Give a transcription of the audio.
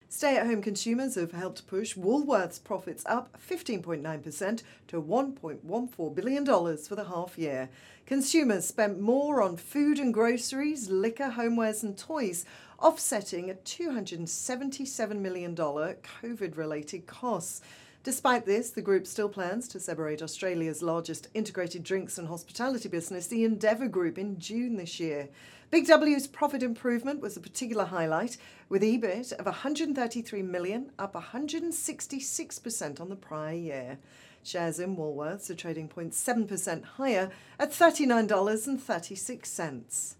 Stay-at-home consumers have helped push Woolworths' profits up 15.9% to $1.14 billion for the half year. Consumers spent more on food and groceries, liquor, homewares and toys, offsetting a $277 million COVID-related costs. Despite this, the group still plans to separate Australia's largest integrated drinks and hospitality business, the Endeavour Group, in June this year. Big W's profit improvement was a particular highlight, with EBIT of $133 million, up 166% on the prior year. Shares in Woolworths are trading 0.7% higher at $39.36.